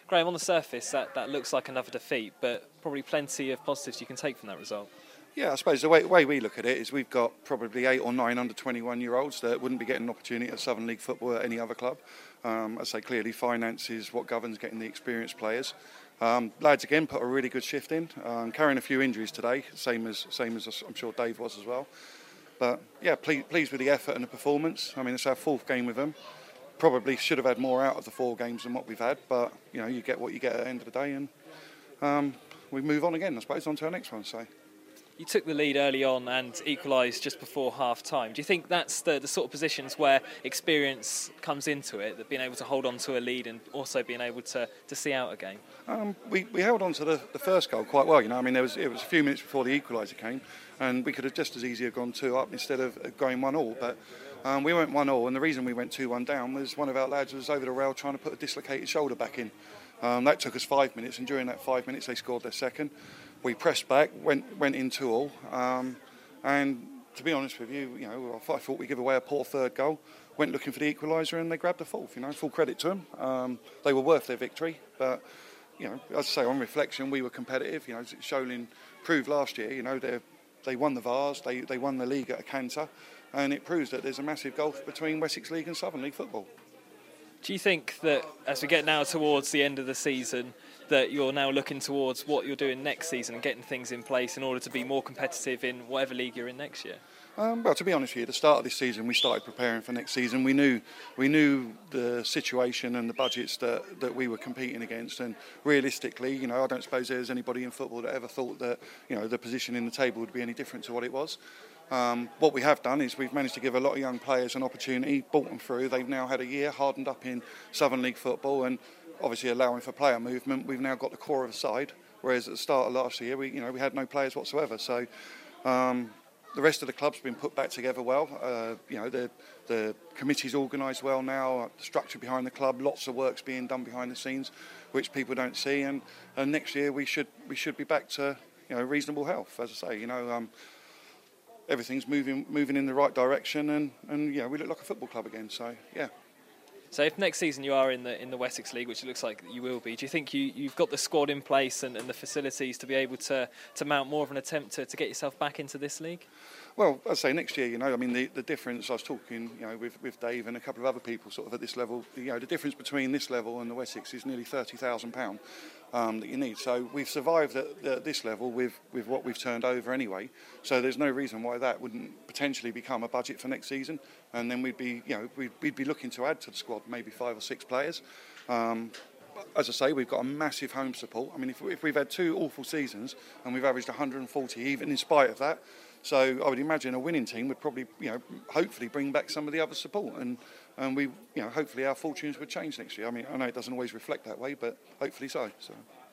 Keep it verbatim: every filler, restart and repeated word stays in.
Graham, on the surface, that, that looks like another defeat, but probably plenty of positives you can take from that result. Yeah, I suppose the way, way we look at it is we've got probably eight or nine under twenty-one year olds that wouldn't be getting an opportunity at Southern League football at any other club. Um, I say clearly finance is what governs getting the experienced players. Um, lads again put a really good shift in, um, carrying a few injuries today, same as same as I'm sure Dave was as well. But yeah, pleased, pleased with the effort and the performance. I mean, it's our fourth game with them. Probably should have had more out of the four games than what we've had, but you know, you get what you get at the end of the day, and um, we move on again, I suppose, on to our next one. So. You took the lead early on and equalised just before half-time. Do you think that's the, the sort of positions where experience comes into it, that being able to hold on to a lead and also being able to, to see out a game? Um, we, we held on to the, the first goal quite well, you know. I mean, there was it was a few minutes before the equaliser came, and we could have just as easily have gone two up instead of going one all. But um, we went one all, and the reason we went two one down was one of our lads was over the rail trying to put a dislocated shoulder back in. Um, that took us five minutes, and during that five minutes, they scored their second. We pressed back, went went in two all, um, and to be honest with you, you know, I thought we'd give away a poor third goal. Went looking for the equaliser, and they grabbed the fourth. You know, full credit to them. Um, they were worth their victory, but you know, as I say, on reflection, we were competitive. You know, Sholing proved last year. You know, they they won the Vars, they they won the league at a canter, and it proves that there's a massive gulf between Wessex League and Southern League football. Do you think that as we get now towards the end of the season, that you're now looking towards what you're doing next season and getting things in place in order to be more competitive in whatever league you're in next year? Um, well, to be honest with you, at the start of this season, we started preparing for next season. We knew we knew the situation and the budgets that, that we were competing against, and realistically, you know, I don't suppose there's anybody in football that ever thought that, you know, the position in the table would be any different to what it was. Um, what we have done is we've managed to give a lot of young players an opportunity, brought them through. They've now had a year hardened up in Southern League football, and obviously allowing for player movement. We've now got the core of the side, whereas at the start of last year, we you know we had no players whatsoever. So um, the rest of the club's been put back together well. Uh, you know the the committee's organised well now. The structure behind the club, lots of work's being done behind the scenes, which people don't see. And, and next year we should we should be back to you know reasonable health. As I say, you know. Um, Everything's moving moving in the right direction, and, and yeah, we look like a football club again. So yeah. So if next season you are in the in the Wessex League, which it looks like you will be, do you think you, you've got the squad in place and, and the facilities to be able to, to mount more of an attempt to, to get yourself back into this league? Well, I'd say next year, you know, I mean, the, the difference, I was talking, you know, with, with Dave and a couple of other people sort of at this level, you know, the difference between this level and the Wessex is nearly thirty thousand pounds um, that you need. So we've survived at, at this level with, with what we've turned over anyway. So there's no reason why that wouldn't potentially become a budget for next season. And then we'd be, you know, we'd, we'd be looking to add to the squad maybe five or six players. Um, As I say, we've got a massive home support. I mean, if, if we've had two awful seasons and we've averaged one hundred forty, even in spite of that, so I would imagine a winning team would probably, you know, hopefully bring back some of the other support, and and we, you know, hopefully our fortunes would change next year. I mean, I know it doesn't always reflect that way, but hopefully so. So.